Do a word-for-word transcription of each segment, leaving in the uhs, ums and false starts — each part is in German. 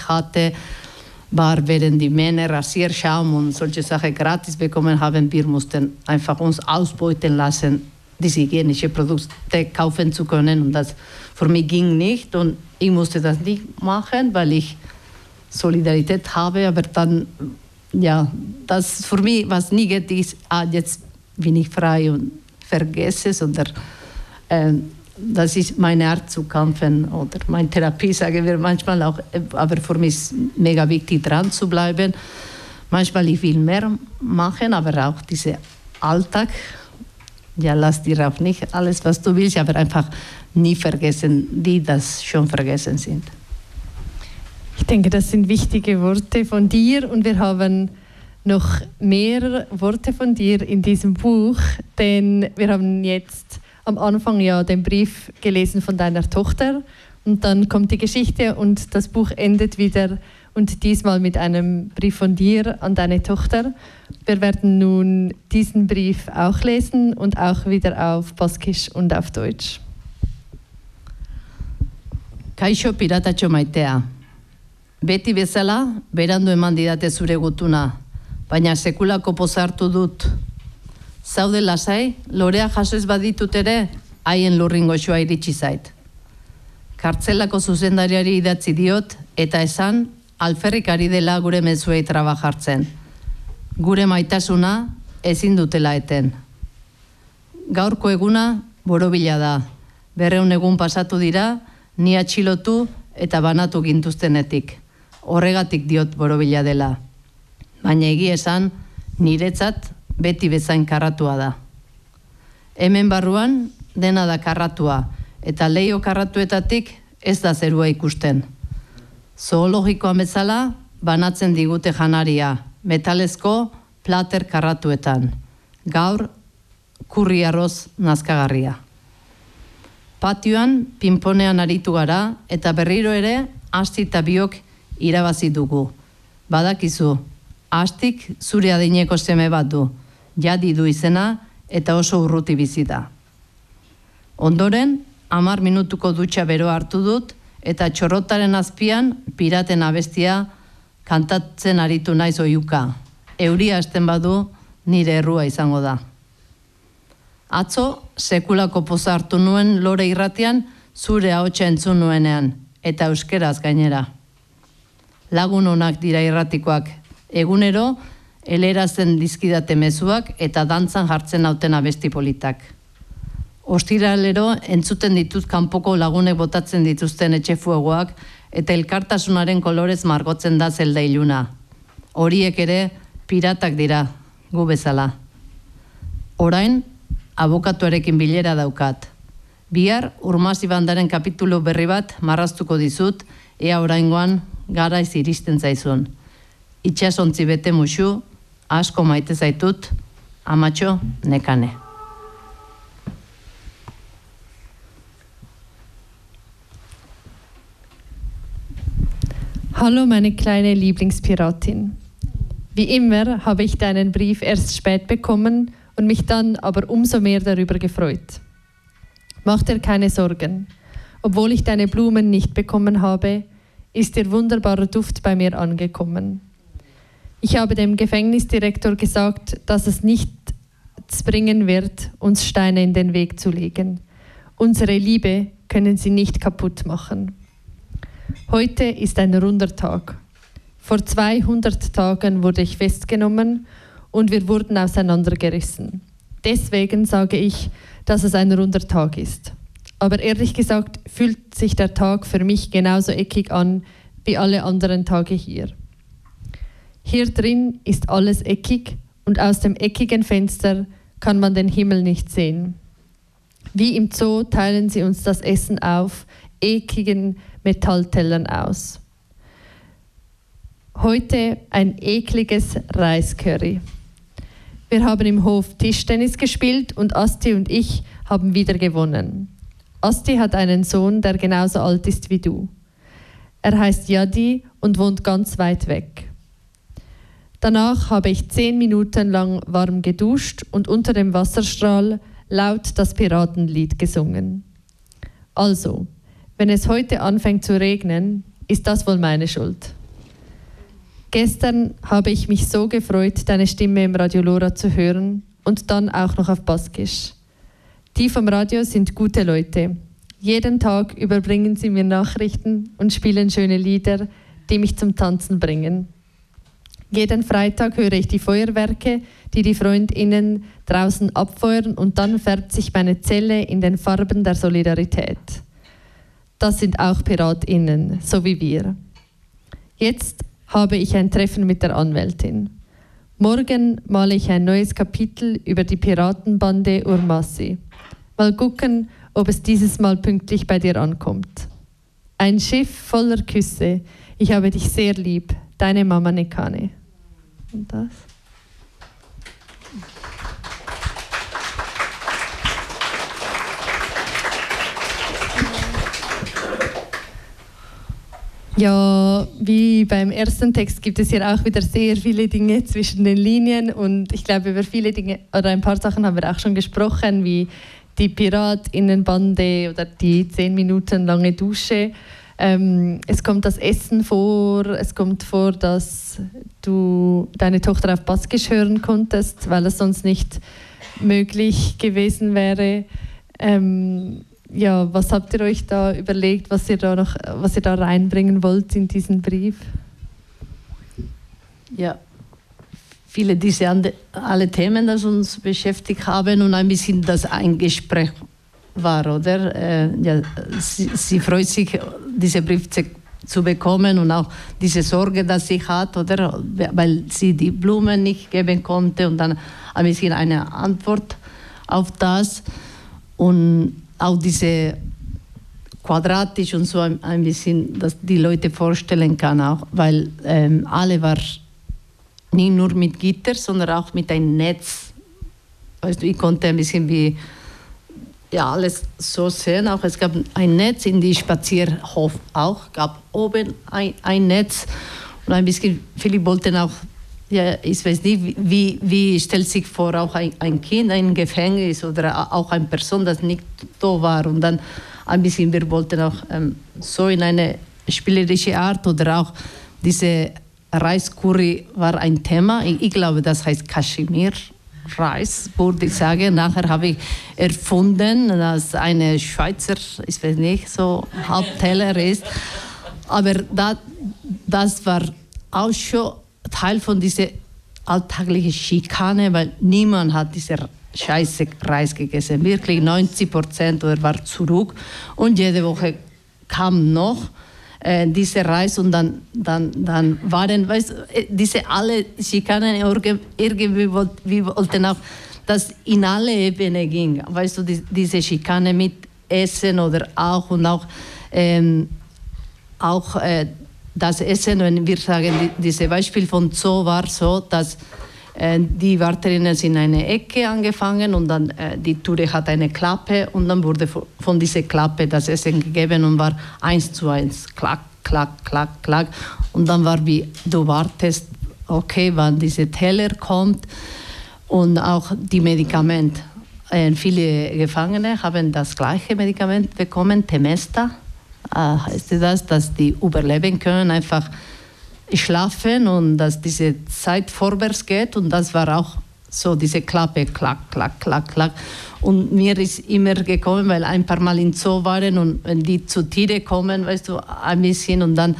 Pech hatte, war, während die Männer Rasierschaum und solche Sachen gratis bekommen haben, wir mussten einfach uns ausbeuten lassen, diese hygienischen Produkte kaufen zu können. Und das für mich ging nicht. Und ich musste das nicht machen, weil ich Solidarität habe. Aber dann, ja, das für mich was negativ, ah, jetzt bin ich frei und vergesse es. Oder, äh, das ist meine Art zu kämpfen oder meine Therapie, sagen wir manchmal auch. Aber für mich ist mega wichtig, dran zu bleiben. Manchmal ich will mehr machen, aber auch dieser Alltag, ja, lass dir auch nicht alles, was du willst, aber einfach nie vergessen, die das schon vergessen sind. Ich denke, das sind wichtige Worte von dir und wir haben noch mehr Worte von dir in diesem Buch, denn wir haben jetzt am Anfang ja den Brief gelesen von deiner Tochter und dann kommt die Geschichte und das Buch endet wieder und diesmal mit einem Brief von dir an deine Tochter. Wir werden nun diesen Brief auch lesen und auch wieder auf Baskisch und auf Deutsch. Kaixo piratatxo maitea. Beti bezala, berandu eman didate zure gutuna, baina sekulako poza hartu dut. Zaude lasai, lorea jaso ez baditut ere, haien lurringoxoa iritsi zait. Kartzelako zuzendariari idatzi diot, eta esan, alferrik ari dela gure mezuei traba jartzen. Gure maitasuna ezin dutela eten. Gaurko eguna borobila da. Berreun egun pasatu dira, ni atxilotu eta banatu gintuztenetik. Horregatik diot borobila dela. Baina egia esan, niretzat beti bezain karratua da. Hemen barruan dena da karratua, eta leio karratuetatik ez da zerua ikusten. Zoologikoan bezala banatzen digute janaria, metalezko plater karratuetan. Gaur, kurri arroz nazkagarria. Patioan, pinponean aritu gara, eta berriro ere, asti eta biok irabazi dugu. Badakizu, astik zure adineko seme bat du, jadi du izena eta oso urruti bizi da. Ondoren, hamar minutuko dutxa beroa hartu dut, eta txorrotaren azpian piraten abestia kantatzen aritu naiz oiuka. Euria hasten badu nire errua izango da. Atzo, sekulako poza hartu nuen lore irratian zure ahotsa entzun nuenean, eta euskeraz gainera. Lagun onak dira irratikoak, egunero elerazten dizkidate mezuak eta dantzan jartzen hauten abesti politak. Ostiralero entzuten ditut kanpoko lagunek botatzen dituzten etxefuegoak eta elkartasunaren kolorez margotzen da zelda iluna. Horiek ere piratak dira, gu bezala. Orain, abokatuarekin bilera daukat. Bihar, Urmasi bandaren kapitulu berri bat marraztuko dizut, ea oraingoan garaiz iristen zaizun. Itxasontzi bete musu, asko maite zaitut, amatxo nekane. Hallo meine kleine Lieblingspiratin. Wie immer habe ich deinen Brief erst spät bekommen und mich dann aber umso mehr darüber gefreut. Mach dir keine Sorgen. Obwohl ich deine Blumen nicht bekommen habe, ist ihr wunderbarer Duft bei mir angekommen. Ich habe dem Gefängnisdirektor gesagt, dass es nichts bringen wird, uns Steine in den Weg zu legen. Unsere Liebe können sie nicht kaputt machen. Heute ist ein runder Tag. Vor zweihundert Tagen wurde ich festgenommen und wir wurden auseinandergerissen. Deswegen sage ich, dass es ein runder Tag ist. Aber ehrlich gesagt fühlt sich der Tag für mich genauso eckig an wie alle anderen Tage hier. Hier drin ist alles eckig und aus dem eckigen Fenster kann man den Himmel nicht sehen. Wie im Zoo teilen sie uns das Essen auf eckigen Metalltellern aus. Heute ein ekliges Reiscurry. Wir haben im Hof Tischtennis gespielt und Asti und ich haben wieder gewonnen. Asti hat einen Sohn, der genauso alt ist wie du. Er heißt Yadi und wohnt ganz weit weg. Danach habe ich zehn Minuten lang warm geduscht und unter dem Wasserstrahl laut das Piratenlied gesungen. Also, wenn es heute anfängt zu regnen, Ist das wohl meine Schuld? Gestern habe ich mich so gefreut, deine Stimme im Radio Lora zu hören und dann auch noch auf Baskisch. Die vom Radio sind gute Leute. Jeden Tag überbringen sie mir Nachrichten und spielen schöne Lieder, die mich zum Tanzen bringen. Jeden Freitag höre ich die Feuerwerke, die die FreundInnen draußen abfeuern und dann färbt sich meine Zelle in den Farben der Solidarität. Das sind auch PiratInnen, so wie wir. Jetzt habe ich ein Treffen mit der Anwältin. Morgen male ich ein neues Kapitel über die Piratenbande Urmasi. Mal gucken, ob es dieses Mal pünktlich bei dir ankommt. Ein Schiff voller Küsse. Ich habe dich sehr lieb. Deine Mama Nekane. Und das? Ja, wie beim ersten Text gibt es hier auch wieder sehr viele Dinge zwischen den Linien und ich glaube, über viele Dinge oder ein paar Sachen haben wir auch schon gesprochen, wie die PiratInnenbande oder die zehn Minuten lange Dusche. Ähm, es kommt das Essen vor, es kommt vor, dass du deine Tochter auf Baskisch hören konntest, weil es sonst nicht möglich gewesen wäre. Ähm, Ja, was habt ihr euch da überlegt, was ihr da noch, was ihr da reinbringen wollt in diesen Brief? Ja, viele diese alle Themen, die uns beschäftigt haben und ein bisschen das ein Gespräch war, oder? Äh, ja, sie, sie freut sich, diesen Brief zu, zu bekommen und auch diese Sorge, dass sie hat, oder? Weil sie die Blumen nicht geben konnte und dann ein bisschen eine Antwort auf das und auch diese quadratisch und so ein, ein bisschen, dass die Leute vorstellen kann auch, weil ähm, alle war nicht nur mit Gitter, sondern auch mit einem Netz. Weißt du, ich konnte ein bisschen wie ja alles so sehen. Auch es gab ein Netz in die Spazierhof auch, gab oben ein, ein Netz und ein bisschen. Viele wollten auch. Ja, ich weiß nicht, wie, wie stellt sich vor, auch ein, ein Kind, ein Gefängnis oder auch eine Person, das nicht da war. Und dann ein bisschen, wir wollten auch ähm, so in eine spielerische Art oder auch diese Reiscurry war ein Thema. Ich, ich glaube, das heißt Kaschmir-Reis, würde ich sagen. Nachher habe ich erfunden, dass eine Schweizer, ich weiß nicht, so Hauptteller ist. Aber da, das war auch schon Teil von dieser alltäglichen Schikane, weil niemand hat diese scheiße Reis gegessen. Wirklich neunzig Prozent war zurück und jede Woche kam noch äh, dieser Reis und dann, dann, dann waren, weißt du, diese alle Schikanen irgendwie wir wollten auch, dass in alle Ebenen ging. Weißt du, die, diese Schikane mit Essen oder auch und auch, ähm, auch äh, das Essen, wenn wir sagen, dieses Beispiel von Zoo war so, dass äh, die Wärterinnen sind in eine Ecke angefangen und dann äh, die Türe hat eine Klappe und dann wurde von dieser Klappe das Essen gegeben und war eins zu eins, klack, klack, klack, klack. Und dann war wie, du wartest, okay, wann dieser Teller kommt und auch die Medikamente. Äh, viele Gefangene haben das gleiche Medikament bekommen, Temesta. Ah, heißt das, dass die überleben können, einfach schlafen und dass diese Zeit vorwärts geht und das war auch so diese Klappe, klack, klack, klack, klack. Und mir ist immer gekommen, weil ein paar Mal in Zoo waren und wenn die zu Tiere kommen, weißt du, ein bisschen und dann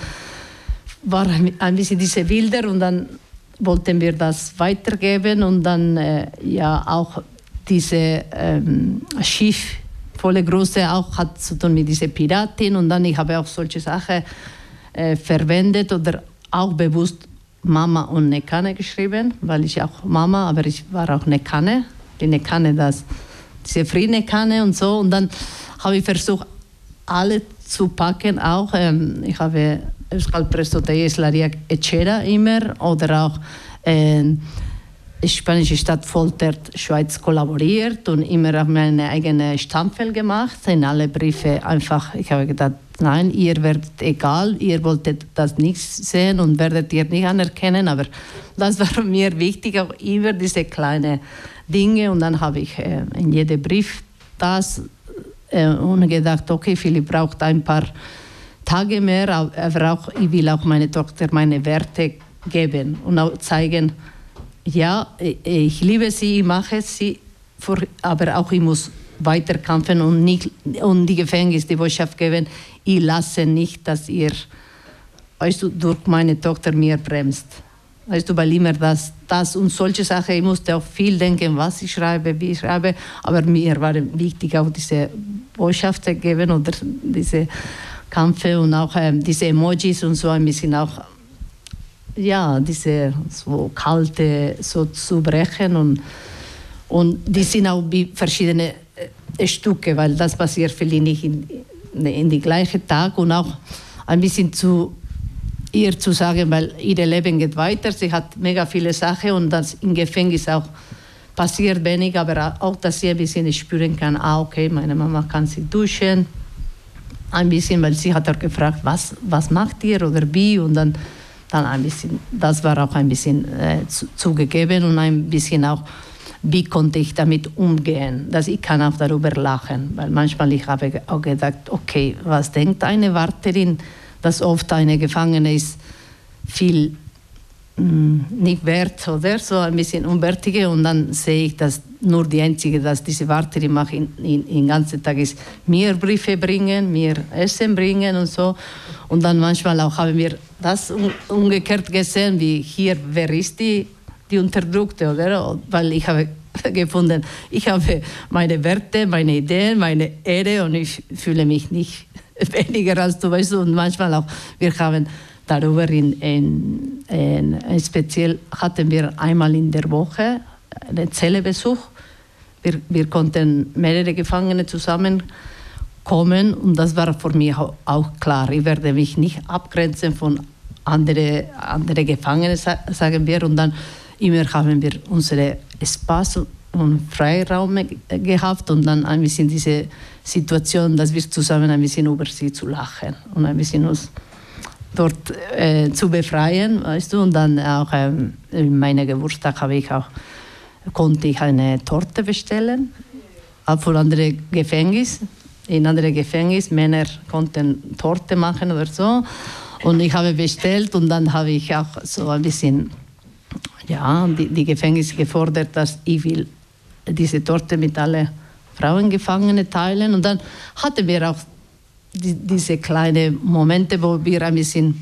war ein bisschen diese Bilder und dann wollten wir das weitergeben und dann äh, ja auch diese ähm, Schiff volle Große auch hat zu tun mit dieser Piratin und dann ich habe auch solche Sachen äh, verwendet oder auch bewusst Mama und Nekane geschrieben, weil ich auch Mama, aber ich war auch Nekane, die Nekane, das, diese Friednekane und so und dann habe ich versucht, alle zu packen auch, ähm, ich habe Euskal Prestotei Eslariak Etxera immer oder auch äh, spanische Stadt Foltert Schweiz kollaboriert und immer habe meine eigene Stammfell gemacht, in alle Briefe einfach, ich habe gedacht, nein, ihr werdet egal, ihr wolltet das nicht sehen und werdet ihr nicht anerkennen, aber das war mir wichtig, auch immer diese kleinen Dinge und dann habe ich äh, in jedem Brief das äh, und gedacht, okay, Philipp braucht ein paar Tage mehr, aber auch, ich will auch meine Tochter meine Werte geben und auch zeigen, ja, ich liebe sie, ich mache sie, für, aber auch ich muss weiterkämpfen und, nicht, und die Gefängnis, die Botschaft geben, ich lasse nicht, dass ihr, weißt du, durch meine Tochter mir bremst. Weißt du, weil immer das, das und solche Sachen, ich musste auch viel denken, was ich schreibe, wie ich schreibe, aber mir war wichtig auch diese Botschaft zu geben oder diese Kämpfe und auch ähm, diese Emojis und so ein bisschen auch, ja, diese so kalte so zu brechen und, und die sind auch wie verschiedene äh, Stücke, weil das passiert vielleicht nicht in, in den gleichen Tag und auch ein bisschen zu ihr zu sagen, weil ihr Leben geht weiter, sie hat mega viele Sachen und das im Gefängnis auch passiert wenig, aber auch, dass sie ein bisschen spüren kann, ah, okay, meine Mama kann sich duschen, ein bisschen, weil sie hat auch gefragt, was, was macht ihr oder wie und dann, dann ein bisschen, das war auch ein bisschen äh, zu, zugegeben und ein bisschen auch, wie konnte ich damit umgehen, dass ich kann auch darüber lachen, weil manchmal ich habe auch gedacht, okay, was denkt eine Wärterin, dass oft eine Gefangene ist viel mh, nicht wert oder so ein bisschen unwertige und dann sehe ich, dass nur die einzige, dass diese Wärterin macht in, in, in den ganzen Tag ist, mir Briefe bringen, mir Essen bringen und so und dann manchmal auch haben wir das um, umgekehrt gesehen, wie hier, wer ist die, die Unterdrückte, oder? Weil ich habe gefunden, ich habe meine Werte, meine Ideen, meine Ehre und ich fühle mich nicht weniger als du weißt und manchmal auch, wir haben darüber in, in, in speziell hatten wir einmal in der Woche einen Zellebesuch. Wir, wir konnten mehrere Gefangene zusammenkommen und das war für mich auch klar. Ich werde mich nicht abgrenzen von anderen andere Gefangenen, sagen wir, und dann immer haben wir unsere Spaß und Freiraum gehabt und dann ein bisschen diese Situation, dass wir zusammen ein bisschen über sie zu lachen und ein bisschen uns dort äh, zu befreien, weißt du, und dann auch ähm, in meinem Geburtstag habe ich auch, konnte ich eine Torte bestellen, auch von anderen Gefängnissen, in anderen Gefängnissen, Männer konnten Torte machen oder so und ich habe bestellt und dann habe ich auch so ein bisschen, ja, die, die Gefängnisse gefordert, dass ich will diese Torte mit allen Frauengefangenen teilen. Und dann hatten wir auch die, diese kleinen Momente, wo wir ein bisschen,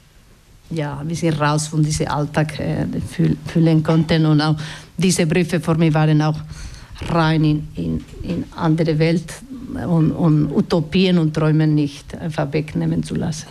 ja, ein bisschen raus von diesem Alltag äh, fühlen konnten. Und auch diese Briefe für mich waren auch rein in, in, in andere Welt und, und Utopien und Träume nicht einfach wegnehmen zu lassen.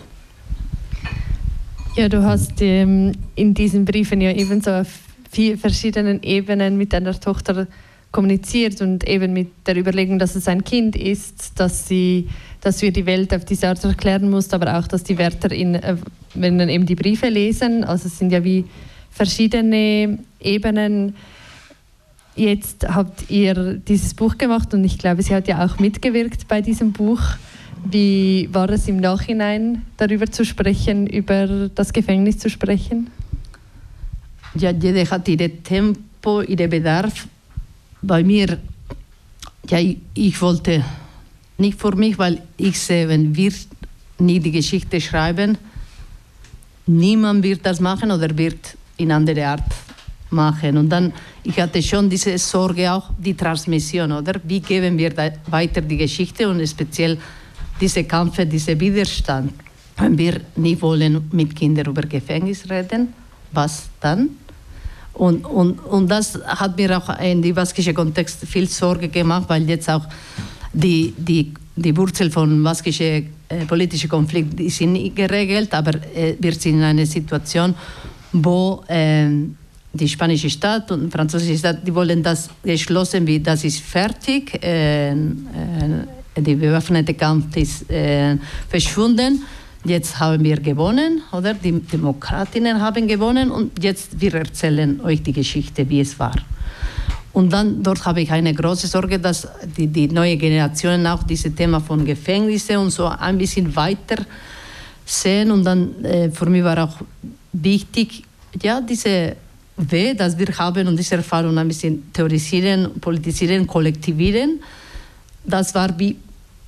Ja, du hast ähm, in diesen Briefen ja ebenso auf vier verschiedenen Ebenen mit deiner Tochter kommuniziert und eben mit der Überlegung, dass es ein Kind ist, dass sie, dass wir die Welt auf diese Art erklären muss, aber auch, dass die Wärter in, äh, wenn dann eben die Briefe lesen, also es sind ja wie verschiedene Ebenen. Jetzt habt ihr dieses Buch gemacht und ich glaube, sie hat ja auch mitgewirkt bei diesem Buch. Wie war es im Nachhinein, darüber zu sprechen, über das Gefängnis zu sprechen? Ja, jeder hat ihr Tempo, ihren Bedarf. Bei mir, ja, ich, ich wollte nicht für mich, weil ich sehe, wenn wir nicht die Geschichte schreiben, niemand wird das machen oder wird in andere Art machen. Und dann, ich hatte schon diese Sorge auch, die Transmission, oder? Wie geben wir da weiter die Geschichte und speziell diese Kämpfe, dieser Widerstand. Wenn wir nicht wollen mit Kindern über Gefängnis reden, was dann? Und, und, und das hat mir auch in dem baskischen Kontext viel Sorge gemacht, weil jetzt auch die, die, die Wurzel von baskischen äh, politischen Konflikten die sind nicht geregelt, aber äh, wir sind in einer Situation, wo äh, die spanische Stadt und die französische Stadt, die wollen das geschlossen, wie das ist fertig, äh, äh, der bewaffnete Kampf ist äh, verschwunden. Jetzt haben wir gewonnen, oder? Die Demokratinnen haben gewonnen und jetzt wir erzählen euch die Geschichte, wie es war. Und dann dort habe ich eine große Sorge, dass die, die neue Generation auch dieses Thema von Gefängnissen und so ein bisschen weiter sehen. Und dann äh, für mich war auch wichtig, ja, diese Weh, dass wir haben und diese Erfahrung ein bisschen theorisieren, politisieren, kollektivieren. Das war wie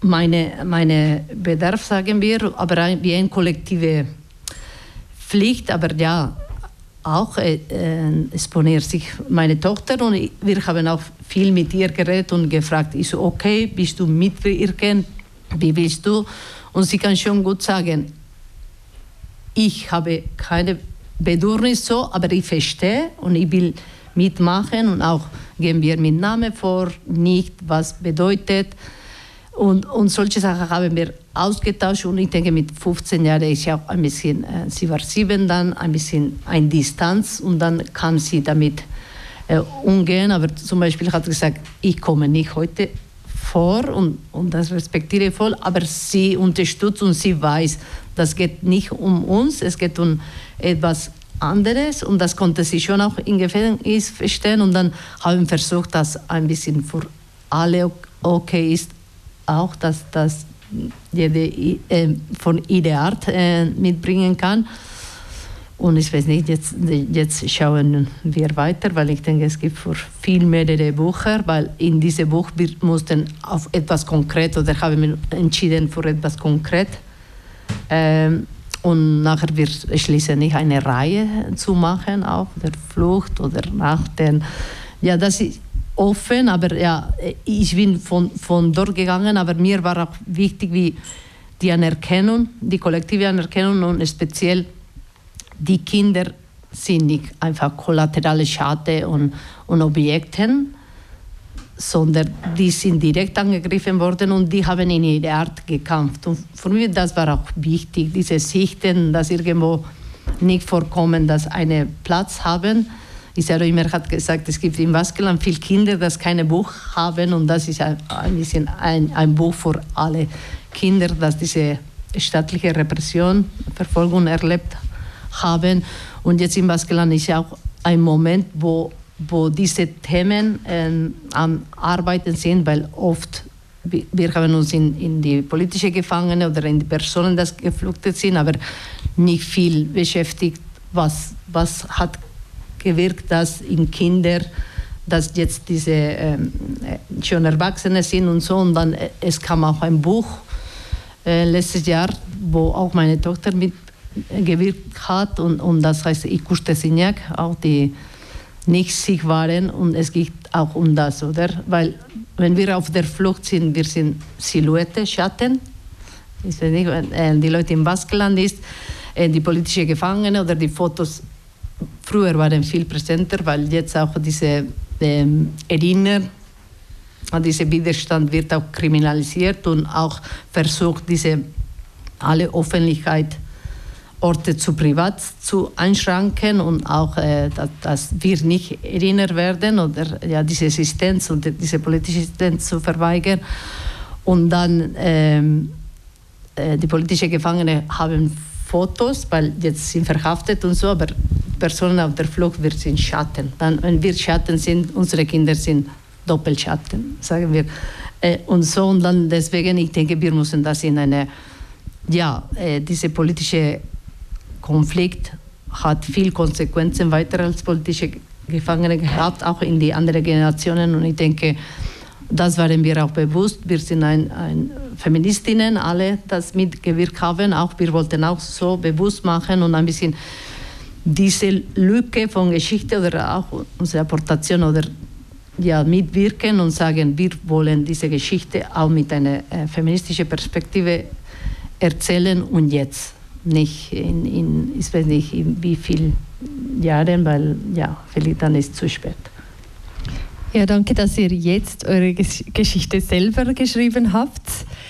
meine, meine Bedarf, sagen wir, aber ein, wie eine kollektive Pflicht, aber ja, auch äh, exponiert sich meine Tochter und wir haben auch viel mit ihr geredet und gefragt, ist okay, bist du mitwirken, wie willst du? Und sie kann schon gut sagen, ich habe keine Bedürfnis so, aber ich verstehe und ich will mitmachen und auch geben wir mit Namen vor, nicht was bedeutet. Und, und solche Sachen haben wir ausgetauscht und ich denke, mit fünfzehn Jahren ist ja auch ein bisschen, äh, sie war sieben dann, ein bisschen eine Distanz und dann kann sie damit äh, umgehen. Aber zum Beispiel hat sie gesagt, ich komme nicht heute vor und, und das respektiere ich voll, aber sie unterstützt und sie weiß, das geht nicht um uns, es geht um etwas anderes und das konnte sie schon auch in Gefängnis verstehen und dann haben wir versucht, dass ein bisschen für alle okay ist, auch, dass das jede äh, von ihrer Art äh, mitbringen kann. Und ich weiß nicht, jetzt, jetzt schauen wir weiter, weil ich denke, es gibt für viel mehrere Bücher, weil in diesem Buch wir mussten auf etwas konkret oder haben wir entschieden für etwas konkret. Ähm, und nachher wir schließen nicht eine Reihe zu machen auf der Flucht oder nach den, ja, das ist offen, aber ja, ich bin von, von dort gegangen, aber mir war auch wichtig, wie die Anerkennung, die kollektive Anerkennung und speziell die Kinder sind nicht einfach kollaterale Schade und, und Objekten, sondern die sind direkt angegriffen worden und die haben in ihrer Art gekämpft. Und für mich das war auch wichtig, diese Sichten, dass irgendwo nicht vorkommen, dass einen Platz haben. Isaro immer hat gesagt, es gibt in Baskenland viele Kinder, die kein Buch haben und das ist ein, ein bisschen ein, ein Buch für alle Kinder, die diese staatliche Repression, Verfolgung erlebt haben. Und jetzt in Baskenland ist auch ein Moment, wo, wo diese Themen ähm, am Arbeiten sind, weil oft wir haben uns in, in die politische Gefangene oder in die Personen, die geflüchtet sind, aber nicht viel beschäftigt, was, was hat gewirkt, dass in Kinder, dass jetzt diese ähm, schon Erwachsene sind und so. Und dann, äh, es kam auch ein Buch äh, letztes Jahr, wo auch meine Tochter mitgewirkt hat. Und, und das heißt Ikuste Signac, auch die nicht sick waren. Und es geht auch um das, oder? Weil, wenn wir auf der Flucht sind, wir sind Silhouette, Schatten. Ich weiß nicht, äh, die Leute im Baskenland ist, äh, die politische Gefangene oder die Fotos. Früher waren viel präsenter, weil jetzt auch diese ähm, Erinner, dieser Widerstand wird auch kriminalisiert und auch versucht, diese alle Öffentlichkeit, Orte zu privat zu einschränken und auch, äh, dass, dass wir nicht erinnert werden oder ja, diese Existenz und diese politische Existenz zu verweigern. Und dann ähm, äh, die politischen Gefangenen haben Fotos, weil jetzt sind verhaftet und so, aber Personen auf der Flucht, wir sind Schatten. Dann, wenn wir Schatten sind, unsere Kinder sind Doppelschatten, sagen wir. Äh, und so, und dann deswegen, ich denke, wir müssen das in eine, ja, äh, diese politische Konflikt hat viel Konsequenzen weiter als politische Gefangene gehabt, auch in die anderen Generationen. Und ich denke, das waren wir auch bewusst. Wir sind ein, ein Feministinnen, alle, das mitgewirkt haben. Auch wir wollten auch so bewusst machen und ein bisschen diese Lücke von Geschichte oder auch unsere Apportation oder ja, mitwirken und sagen, wir wollen diese Geschichte auch mit einer äh, feministischen Perspektive erzählen und jetzt. Nicht in, in ich weiß nicht, in wie vielen Jahren, weil ja, vielleicht dann ist es zu spät. Ja, danke, dass ihr jetzt eure Geschichte selber geschrieben habt.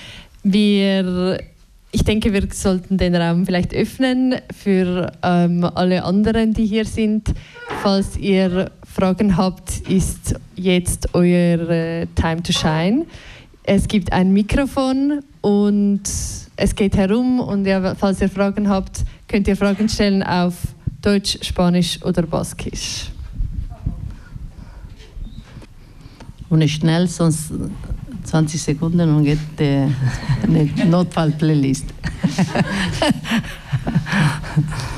Wir, ich denke, wir sollten den Raum vielleicht öffnen für ähm, alle anderen, die hier sind. Falls ihr Fragen habt, ist jetzt euer äh, Time to Shine. Es gibt ein Mikrofon und es geht herum und ja, falls ihr Fragen habt, könnt ihr Fragen stellen auf Deutsch, Spanisch oder Baskisch. Und schnell, sonst zwanzig Sekunden und geht äh, eine Notfall-Playlist.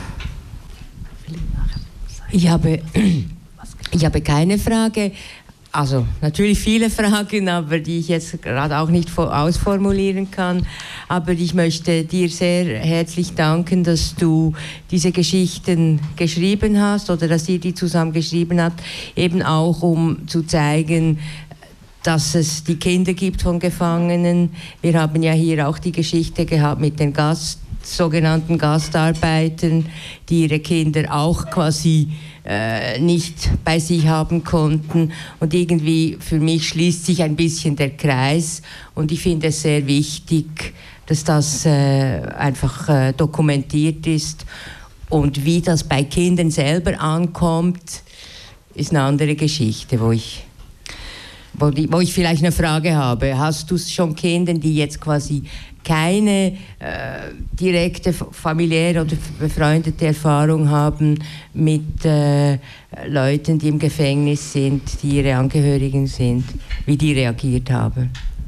Ich habe, ich habe keine Frage, Also natürlich viele Fragen, aber die ich jetzt gerade auch nicht ausformulieren kann. Aber ich möchte dir sehr herzlich danken, dass du diese Geschichten geschrieben hast oder dass ihr die zusammen geschrieben habt, eben auch um zu zeigen, dass es die Kinder gibt von Gefangenen. Wir haben ja hier auch die Geschichte gehabt mit den Gast, sogenannten Gastarbeitern, die ihre Kinder auch quasi äh, nicht bei sich haben konnten. Und irgendwie für mich schließt sich ein bisschen der Kreis. Und ich finde es sehr wichtig, dass das äh, einfach äh, dokumentiert ist. Und wie das bei Kindern selber ankommt, ist eine andere Geschichte, wo ich Wo, die, wo ich vielleicht eine Frage habe. Hast du schon Kinder, die jetzt quasi keine äh, direkte familiäre oder befreundete Erfahrung haben mit äh, Leuten, die im Gefängnis sind, die ihre Angehörigen sind, wie die reagiert haben?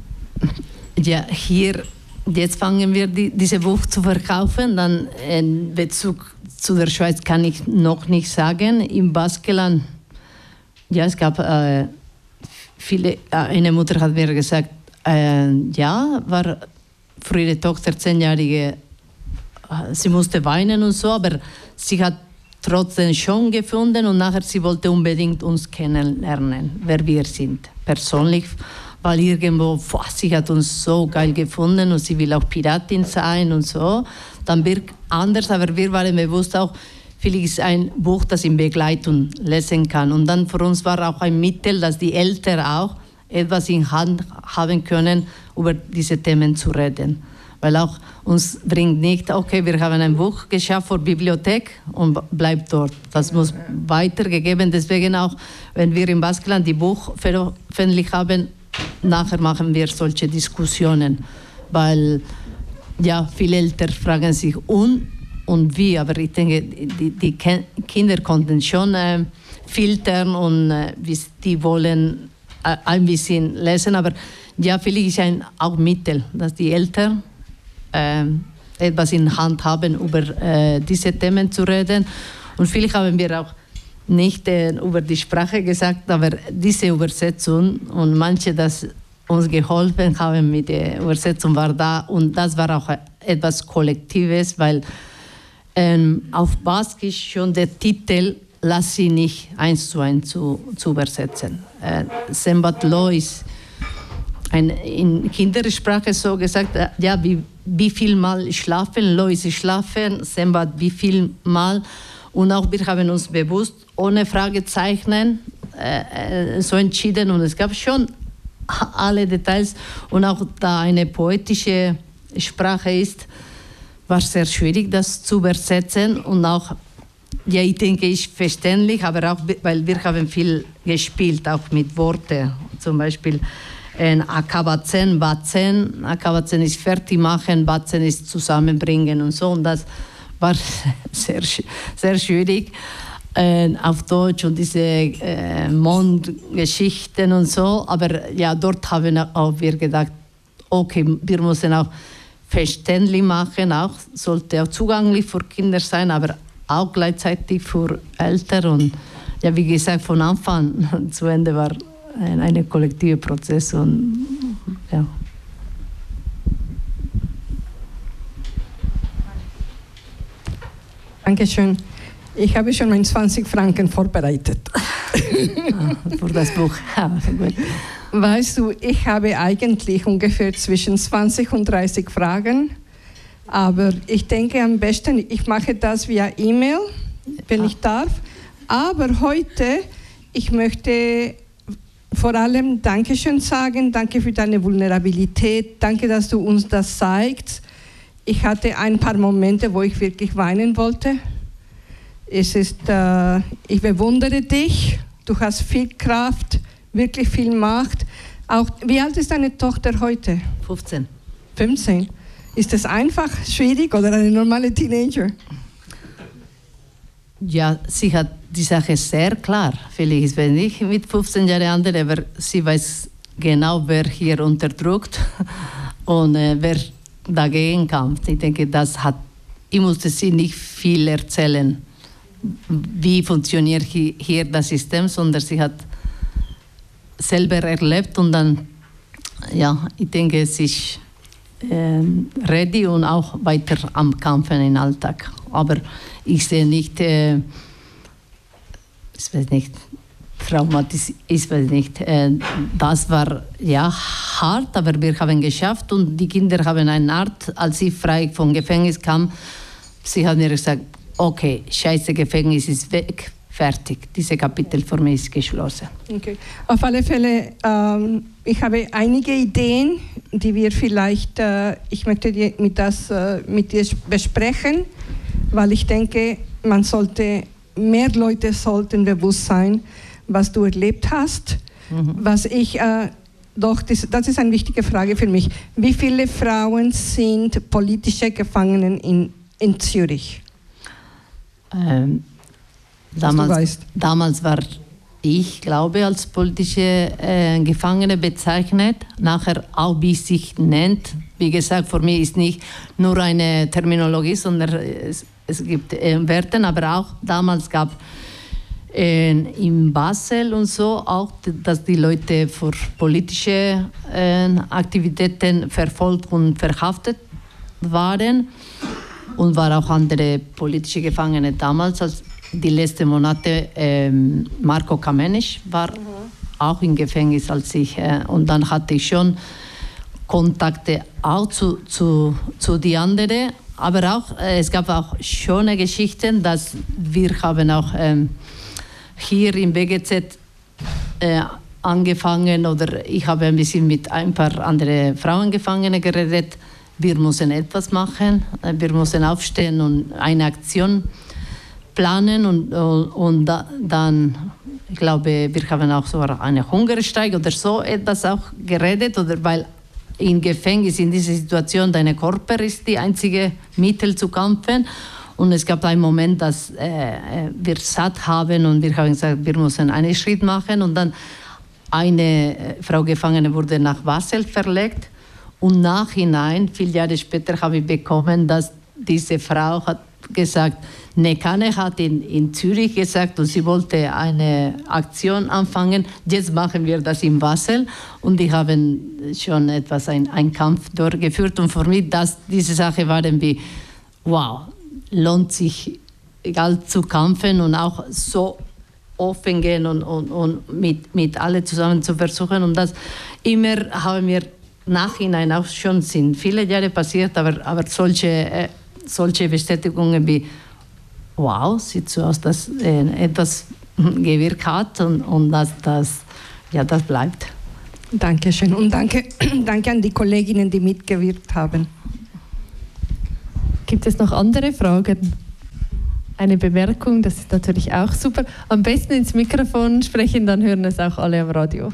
Ja, hier, jetzt fangen wir die, diese Buch zu verkaufen. Dann in Bezug zu der Schweiz kann ich noch nicht sagen. Im Baskenland, ja, es gab äh, viele, eine Mutter hat mir gesagt, äh, ja, war für ihre Tochter zehnjährige, sie musste weinen und so, aber sie hat trotzdem schon gefunden und nachher sie wollte unbedingt uns kennenlernen, wer wir sind, persönlich, weil irgendwo, boah, sie hat uns so geil gefunden und sie will auch Piratin sein und so. Dann wird anders, aber wir waren bewusst auch, vielleicht ist ein Buch, das in Begleitung lesen kann. Und dann für uns war auch ein Mittel, dass die Eltern auch etwas in Hand haben können, über diese Themen zu reden. Weil auch uns bringt nicht, okay, wir haben ein Buch geschafft für Bibliothek und bleibt dort. Das muss weitergegeben. Deswegen auch, wenn wir im Baskenland die Buch veröffentlicht haben, nachher machen wir solche Diskussionen. Weil ja, viele Eltern fragen sich, und und wie, aber ich denke, die, die Kinder konnten schon äh, filtern und äh, die wollen äh, ein bisschen lesen, aber ja, vielleicht ist ein auch Mittel, dass die Eltern äh, etwas in Hand haben, über äh, diese Themen zu reden. Und vielleicht haben wir auch nicht äh, über die Sprache gesagt, aber diese Übersetzung und manche, das uns geholfen haben mit der Übersetzung, war da und das war auch etwas Kollektives, weil Ähm, auf Baskisch schon der Titel lass sie nicht eins zu eins zu, zu übersetzen. Äh, Sembat Lo ist ein, in Kindersprache so gesagt, äh, ja, wie, wie viel Mal schlafen, Lo ist schlafen, Sembat wie viel Mal. Und auch wir haben uns bewusst, ohne Fragezeichen, äh, so entschieden. Und es gab schon alle Details. Und auch da eine poetische Sprache ist, war sehr schwierig, das zu übersetzen und auch, ja, ich denke, ich verständlich, aber auch, weil wir haben viel gespielt, auch mit Worten, zum Beispiel äh, Akabazen, Bazen, Akabazen ist fertig machen, Bazen ist zusammenbringen und so und das war sehr, sehr schwierig äh, auf Deutsch und diese äh, Mondgeschichten und so, aber ja, dort haben auch wir gedacht, okay, wir müssen auch verständlich machen, auch, sollte auch zugänglich für Kinder sein, aber auch gleichzeitig für Eltern. Und ja, wie gesagt, von Anfang zu Ende war ein, ein kollektiver Prozess. Und, ja. Dankeschön. Ich habe schon meine zwanzig Franken vorbereitet. Ah, für das Buch. Ja, gut. Weißt du, ich habe eigentlich ungefähr zwischen zwanzig und dreißig Fragen, aber ich denke am besten, ich mache das via E-Mail, wenn ich darf. Aber heute, ich möchte vor allem Dankeschön sagen, danke für deine Vulnerabilität, danke, dass du uns das zeigst. Ich hatte ein paar Momente, wo ich wirklich weinen wollte. Es ist, äh, ich bewundere dich, du hast viel Kraft, wirklich viel Macht. Auch, wie alt ist deine Tochter heute? fünfzehn. fünfzehn. Ist das einfach schwierig oder eine normale Teenager? Ja, sie hat die Sache sehr klar. Vielleicht bin ich mit fünfzehn Jahren andere, aber sie weiß genau, wer hier unterdrückt und äh, wer dagegen kämpft. Ich denke, das hat, ich musste sie nicht viel erzählen, wie funktioniert hier das System, sondern sie hat selber erlebt und dann, ja, ich denke, es ist äh, ready und auch weiter am Kämpfen im Alltag. Aber ich sehe nicht, äh, ich weiß nicht, traumatisiert, ich weiß nicht, äh, das war ja hart, aber wir haben geschafft und die Kinder haben eine Art, als ich frei vom Gefängnis kam, sie haben mir gesagt, okay, scheiße, Gefängnis ist weg, fertig, dieses Kapitel für mich ist geschlossen. Okay. Auf alle Fälle, ähm, ich habe einige Ideen, die wir vielleicht, äh, ich möchte die, mit, das, äh, mit dir besprechen, weil ich denke, man sollte, mehr Leute sollten bewusst sein, was du erlebt hast, mhm. was ich, äh, doch, das, das ist eine wichtige Frage für mich. Wie viele Frauen sind politische Gefangene in, in Zürich? Ähm, damals, damals war ich, glaube als politische äh, Gefangene bezeichnet, nachher auch wie es sich nennt. Wie gesagt, für mich ist nicht nur eine Terminologie, sondern es, es gibt äh, Werte, aber auch damals gab äh, in Basel und so auch, dass die Leute für politische äh, Aktivitäten verfolgt und verhaftet waren. Und war auch andere politische Gefangene damals, als die letzten Monate, ähm, Marko Kamenisch war mhm. auch im Gefängnis als ich. Äh, und dann hatte ich schon Kontakte auch zu, zu, zu den anderen. Aber auch, äh, es gab auch schöne Geschichten, dass wir haben auch ähm, hier im B G Z äh, angefangen, oder ich habe ein bisschen mit ein paar anderen Frauengefangenen geredet. Wir müssen etwas machen, wir müssen aufstehen und eine Aktion planen und, und, und da, dann, ich glaube, wir haben auch so einen Hungerstreik oder so etwas auch geredet, oder weil im Gefängnis in dieser Situation dein Körper ist die einzige Mittel zu kämpfen. Und es gab einen Moment, dass äh, wir satt haben und wir haben gesagt, wir müssen einen Schritt machen, und dann eine Frau Gefangene wurde nach Basel verlegt. Und nachhinein, viele Jahre später, habe ich bekommen, dass diese Frau hat gesagt, Nekane hat in, in Zürich gesagt, und sie wollte eine Aktion anfangen. Jetzt machen wir das in Basel. Und die haben schon etwas, ein, ein Kampf durchgeführt. Und für mich, dass diese Sache waren wie, wow, lohnt sich, egal zu kämpfen und auch so offen gehen und, und, und mit, mit alle zusammen zu versuchen. Und das immer haben wir nachhinein auch schon, sind viele Jahre passiert, aber, aber solche, äh, solche Bestätigungen wie, wow, sieht so aus, dass äh, etwas gewirkt hat und, und dass das, ja, das bleibt. Dankeschön und danke, danke an die Kolleginnen, die mitgewirkt haben. Gibt es noch andere Fragen? Eine Bemerkung, das ist natürlich auch super. Am besten ins Mikrofon sprechen, dann hören es auch alle am Radio.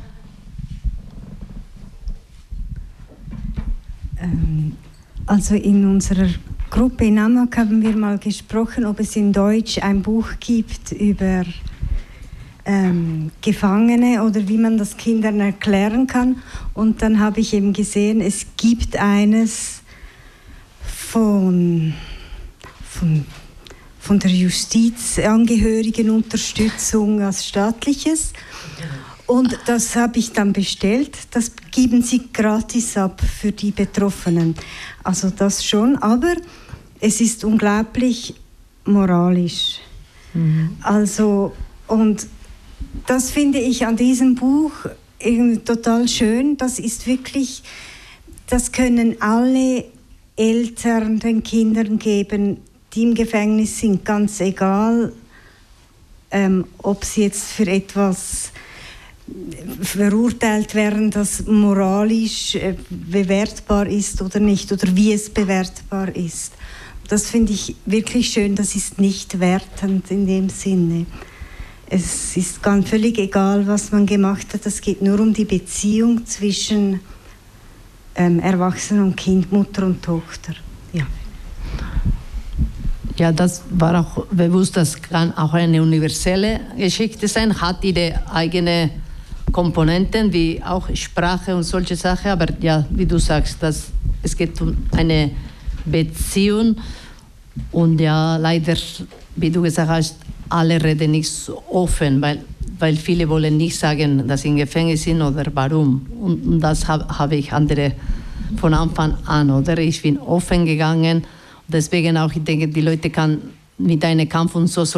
Also in unserer Gruppe in Amok haben wir mal gesprochen, ob es in Deutsch ein Buch gibt über ähm, Gefangene oder wie man das Kindern erklären kann. Und dann habe ich eben gesehen, es gibt eines von, von, von der Justizangehörigenunterstützung als staatliches. Und das habe ich dann bestellt. Das geben sie gratis ab für die Betroffenen. Also das schon, aber es ist unglaublich moralisch. Mhm. Also, und das finde ich an diesem Buch total schön. Das ist wirklich, das können alle Eltern den Kindern geben, die im Gefängnis sind, ganz egal, ähm, ob sie jetzt für etwas verurteilt werden, das moralisch äh, bewertbar ist oder nicht, oder wie es bewertbar ist. Das finde ich wirklich schön, das ist nicht wertend in dem Sinne. Es ist ganz völlig egal, was man gemacht hat, es geht nur um die Beziehung zwischen ähm, Erwachsenen und Kind, Mutter und Tochter. Ja. Ja, das war auch bewusst, das kann auch eine universelle Geschichte sein, hat ihre eigene Komponenten wie auch Sprache und solche Sachen, aber ja, wie du sagst, das, es geht um eine Beziehung und ja, leider, wie du gesagt hast, alle reden nicht so offen, weil weil viele wollen nicht sagen, dass sie im Gefängnis sind oder warum. Und das habe hab ich andere von Anfang an, oder? Ich bin offen gegangen. Deswegen auch, ich denke, die Leute kann mit einem Kampf und so